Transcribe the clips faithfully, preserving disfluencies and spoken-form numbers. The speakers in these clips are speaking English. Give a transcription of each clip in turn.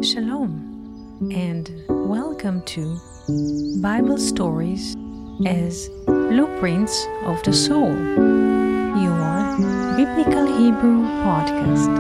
Shalom, and welcome to Bible Stories as Blueprints of the Soul, your Biblical Hebrew podcast.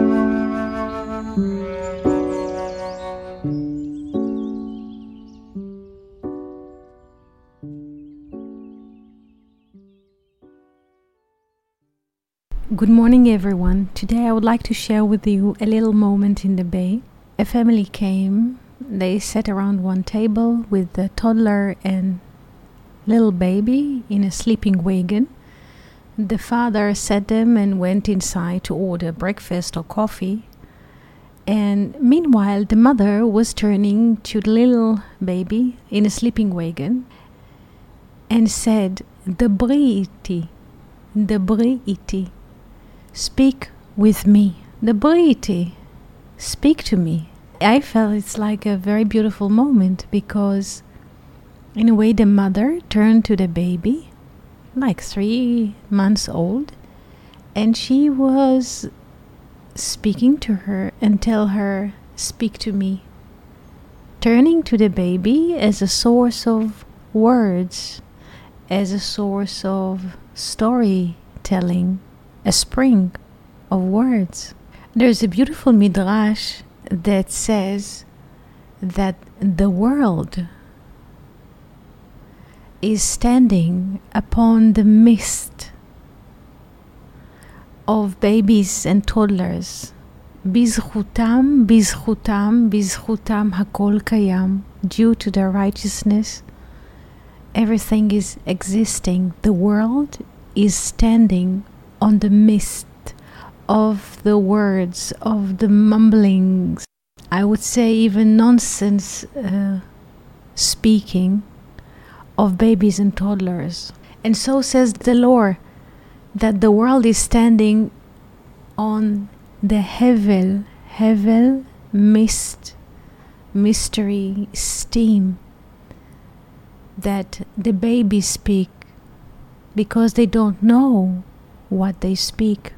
Good morning, everyone. Today I would like to share with you a little moment in the bay. A family came. They sat around one table with the toddler and little baby in a sleeping wagon. The father sat them and went inside to order breakfast or coffee. And meanwhile, the mother was turning to the little baby in a sleeping wagon and said, "Dabri iti, dabri iti, speak with me, dabri iti, speak to me." I felt it's like a very beautiful moment because in a way the mother turned to the baby, like three months old, and she was speaking to her and tell her, "Speak to me." Turning to the baby as a source of words, as a source of storytelling, a spring of words. There's a beautiful midrash that says that the world is standing upon the mist of babies and toddlers. Bizchutam, bizchutam, bizchutam hakol kayam. Due to their righteousness, everything is existing. The world is standing on the mist of the words, of the mumblings, I would say even nonsense uh, speaking of babies and toddlers. And so says the Lord, that the world is standing on the hevel, hevel, mist, mystery, steam, that the babies speak because they don't know what they speak.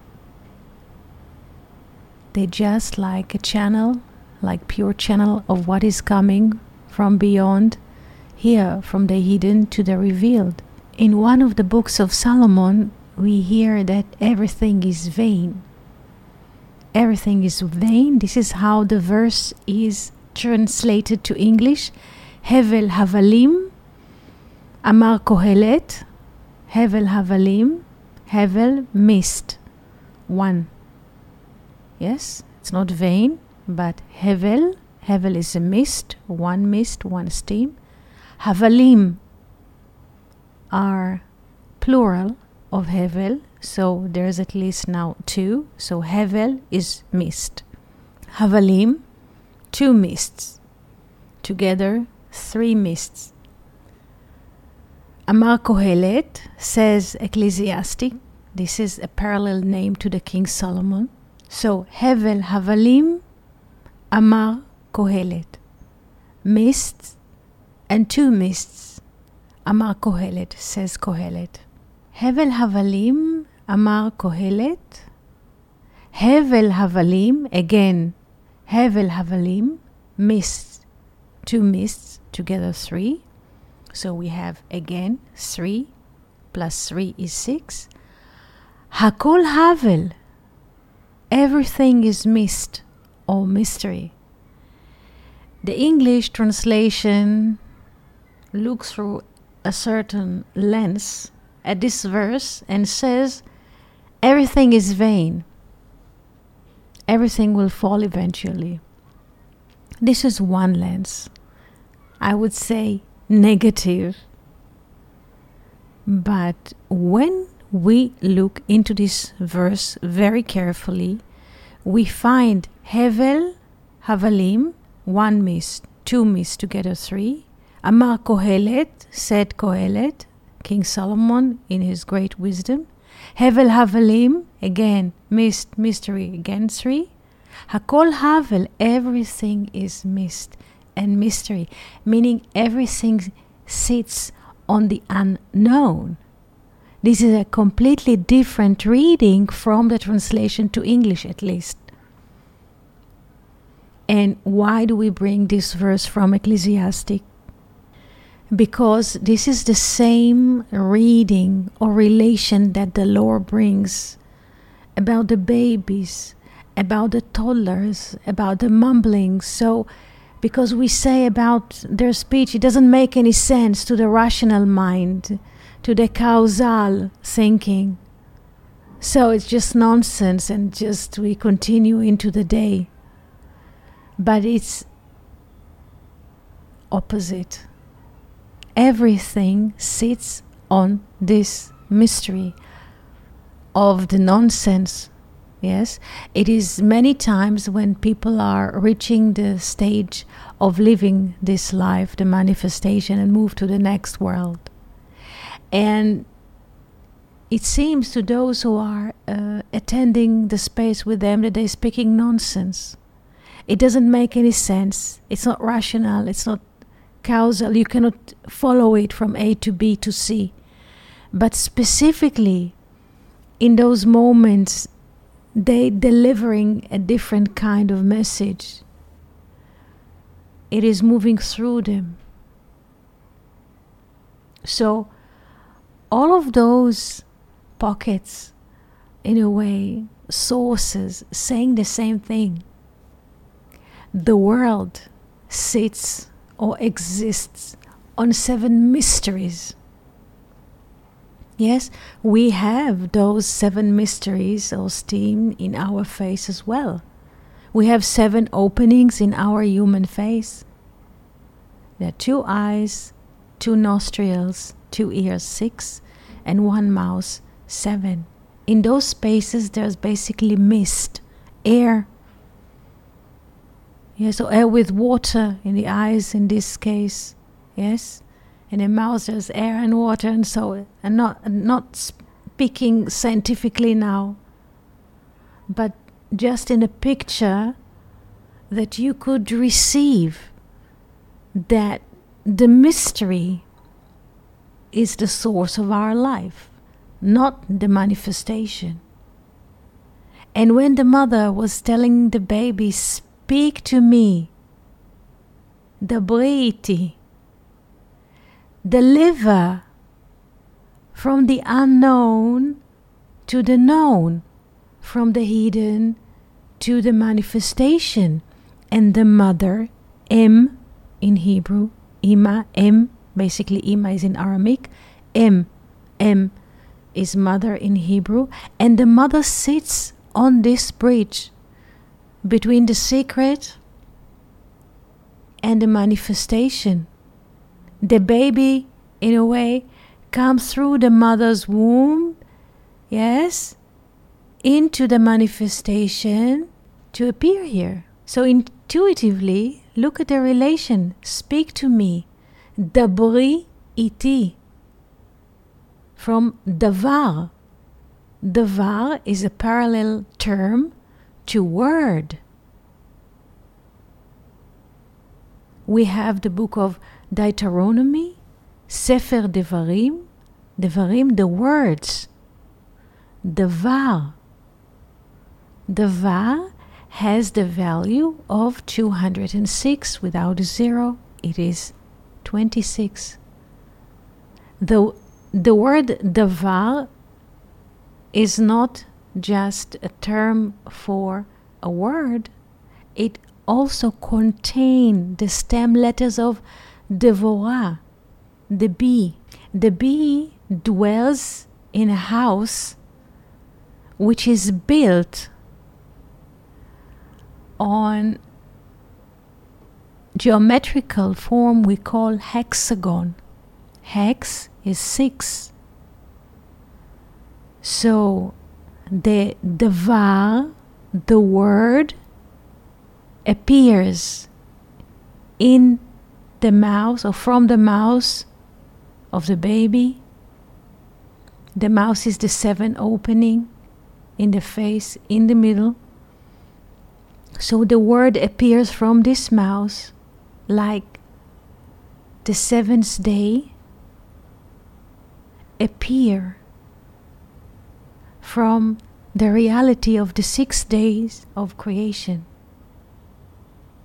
They just like a channel, like pure channel of what is coming from beyond, here from the hidden to the revealed. In one of the books of Solomon, we hear that everything is vain. Everything is vain. This is how the verse is translated to English. Hevel havalim, Amar Kohelet. Hevel havalim, Hevel mist, one. Yes, it's not vain, but Hevel, Hevel is a mist, one mist, one steam. Havalim are plural of Hevel, so there's at least now two. So Hevel is mist. Havalim, two mists. Together, three mists. Amar Kohelet, says Ecclesiastic. This is a parallel name to the King Solomon. So, Hevel Havalim, Amar Kohelet. Mists and two mists. Amar Kohelet, says Kohelet. Hevel Havalim, Amar Kohelet. Hevel Havalim, again, Hevel Havalim, mists, two mists, together three. So we have again three, plus three is six. Hakol Havel, everything is mist or mystery. The English translation looks through a certain lens at this verse and says, everything is vain. Everything will fall eventually. This is one lens. I would say negative. But when we look into this verse very carefully, we find Hevel, Havalim, one mist, two mists together, three. Amar Kohelet, said Kohelet, King Solomon in his great wisdom. Hevel Havalim, again, mist, mystery, again, three. Hakol Havel, everything is mist and mystery, meaning everything sits on the unknown. This is a completely different reading from the translation to English, at least. And why do we bring this verse from Ecclesiastic? Because this is the same reading or relation that the Lord brings about the babies, about the toddlers, about the mumbling. So, because we say about their speech, it doesn't make any sense to the rational mind, to the causal thinking. So it's just nonsense, and just we continue into the day. But it's opposite. Everything sits on this mystery of the nonsense. Yes, it is many times when people are reaching the stage of living this life, the manifestation, and move to the next world. And it seems to those who are uh, attending the space with them that they're speaking nonsense. It doesn't make any sense. It's not rational. It's not causal. You cannot follow it from A to B to C. But specifically, in those moments, they delivering a different kind of message. It is moving through them. So all of those pockets, in a way, sources saying the same thing. The world sits or exists on seven mysteries. Yes, we have those seven mysteries or steam in our face as well. We have seven openings in our human face. There are two eyes, two nostrils, two ears, six, and one mouth, seven. In those spaces, there's basically mist, air. Yes, or air with water in the eyes in this case. Yes. In the mouth there's air and water, and so and not not speaking scientifically now, but just in a picture that you could receive that the mystery is the source of our life, not the manifestation. And when the mother was telling the baby, "Speak to me, dabri iti," deliver from the unknown to the known, from the hidden to the manifestation. And the mother, Em in Hebrew, Ima, Em, basically Ima is in Aramaic, Em, Em is mother in Hebrew, and the mother sits on this bridge between the secret and the manifestation. The baby, in a way, comes through the mother's womb, yes, into the manifestation to appear here. So intuitively, look at the relation. Speak to me. Dabri iti. From davar. Davar is a parallel term to word. We have the book of Deuteronomy, Sefer Devarim, Devarim, the words. Davar. Davar has the value of two hundred six. Without a zero, it is twenty-six. The, the word davar is not just a term for a word. It also contains the stem letters of Devorah, the bee. The bee dwells in a house which is built on geometrical form we call hexagon. Hex is six. So the davar, the word, appears in the mouth or from the mouth of the baby. The mouth is the seven opening in the face, in the middle. So the word appears from this mouth like the seventh day appear from the reality of the six days of creation.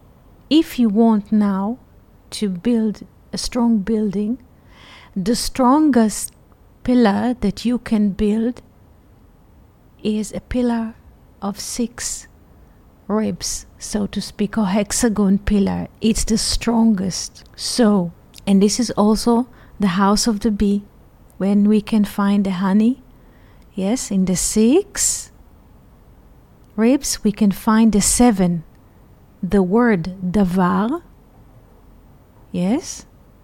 if you want now to build a strong building, the strongest pillar that you can build is a pillar of six ribs, so to speak, or hexagon pillar. It's the strongest. So, and this is also the house of the bee, when we can find the honey. Yes, in the six ribs we can find the seven, the word davar. Yes,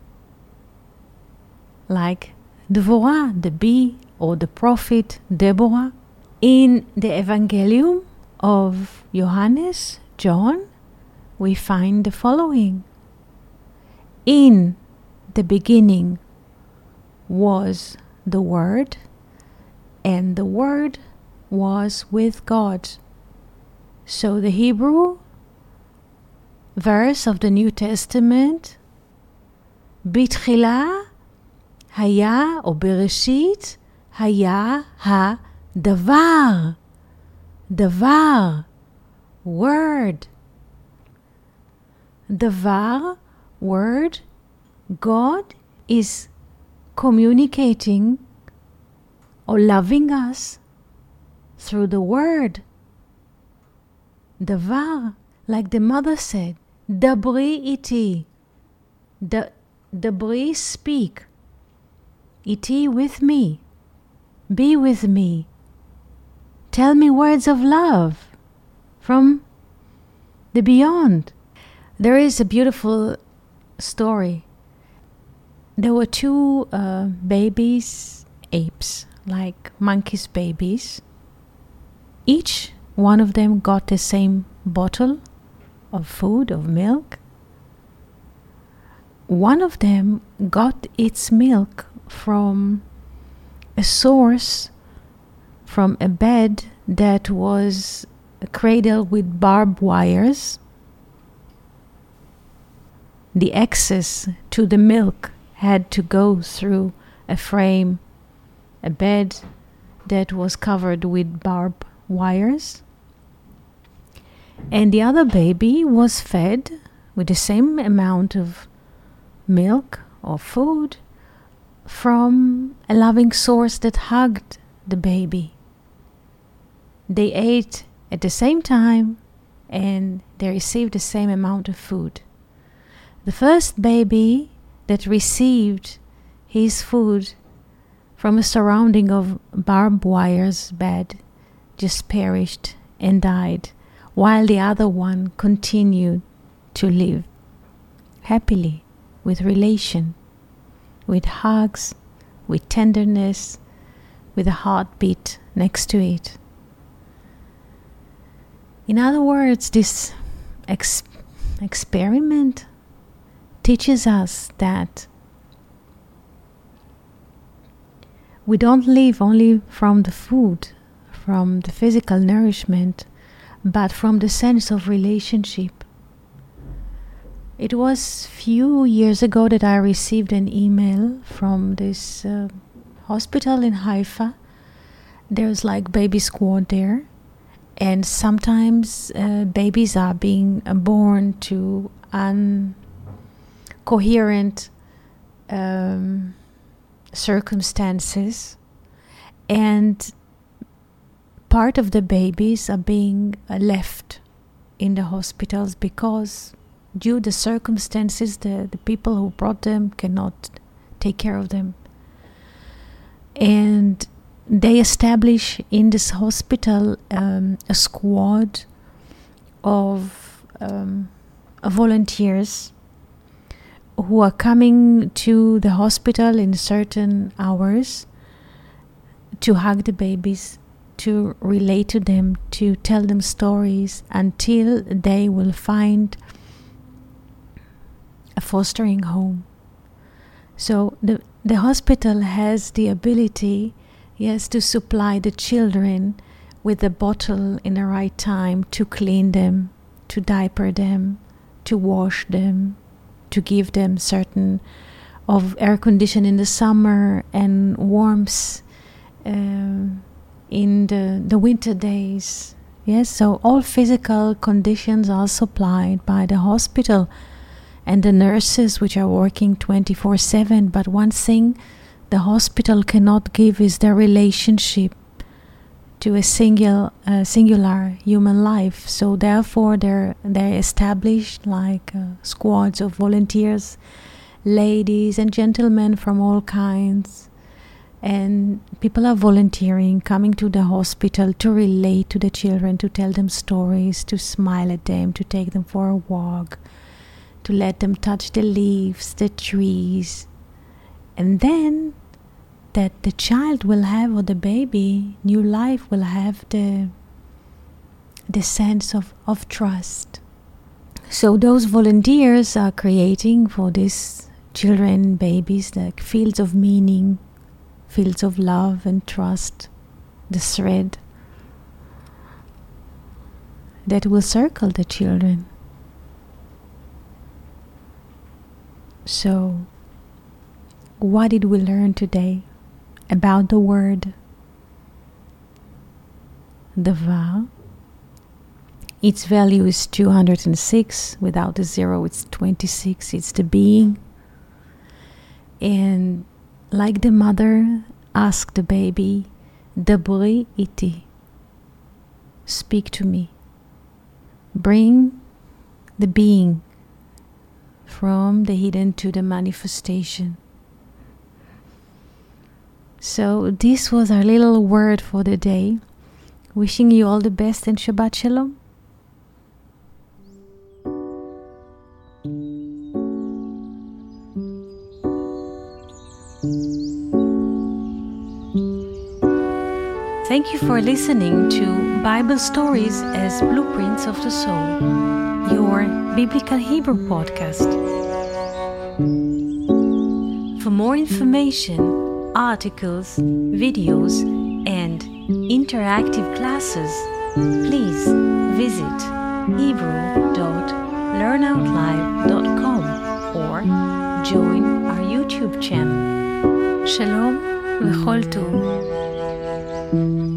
like Dvorah, the bee, or the prophet Deborah. In the Evangelium of Johannes, John, we find the following. In the beginning was the Word, and the Word was with God. So the Hebrew verse of the New Testament, Bitchila haya, or Bereshit haya ha-davar. Davar, word. Davar, word. God is communicating or loving us through the word. Davar, like the mother said, Dabri iti. Da, dabri, speak. Iti, with me. Be with me. Tell me words of love from the beyond. There is a beautiful story. There were two uh, babies, apes, like monkeys' babies. Each one of them got the same bottle of food, of milk. One of them got its milk from a source, from a bed that was cradled with barbed wires. The access to the milk had to go through a frame, a bed that was covered with barbed wires. And the other baby was fed with the same amount of milk or food from a loving source that hugged the baby. They ate at the same time and they received the same amount of food. The first baby that received his food from a surrounding of barbed wires bed just perished and died, while the other one continued to live happily, with relation, with hugs, with tenderness, with a heartbeat next to it. In other words, this ex- experiment teaches us that we don't live only from the food, from the physical nourishment, but from the sense of relationship. It was few years ago that I received an email from this uh, hospital in Haifa. There's like baby squad there, and sometimes uh, babies are being uh, born to incoherent um, circumstances, and part of the babies are being uh, left in the hospitals because due to the circumstances, the, the people who brought them cannot take care of them. And they establish in this hospital um, a squad of um, volunteers who are coming to the hospital in certain hours to hug the babies, to relate to them, to tell them stories until they will find a fostering home. So the the hospital has the ability, yes, to supply the children with a bottle in the right time, to clean them, to diaper them, to wash them, to give them certain of air condition in the summer and warmth um, in the, the winter days, Yes, so all physical conditions are supplied by the hospital and the nurses, which are working twenty-four seven. But one thing the hospital cannot give is their relationship to a single, uh, singular human life. So therefore, they're they're established like uh, squads of volunteers, ladies and gentlemen from all kinds. And people are volunteering, coming to the hospital to relate to the children, to tell them stories, to smile at them, to take them for a walk, to let them touch the leaves, the trees. And then that the child will have, or the baby, new life will have the, the sense of, of trust. So those volunteers are creating for these children, babies, like fields of meaning, fields of love and trust, the thread that will circle the children. So, what did we learn today about the word Davar? Its value is two hundred six. Without the zero, it's twenty-six. It's the being. And like the mother asked the baby, Dabri iti, speak to me. Bring the being from the hidden to the manifestation. So this was our little word for the day. Wishing you all the best and Shabbat Shalom. Thank you for listening to Bible Stories as Blueprints of the Soul, your Biblical Hebrew podcast. For more information, articles, videos, and interactive classes, please visit hebrew dot learn out live dot com or join our YouTube channel. Shalom v'chol tov.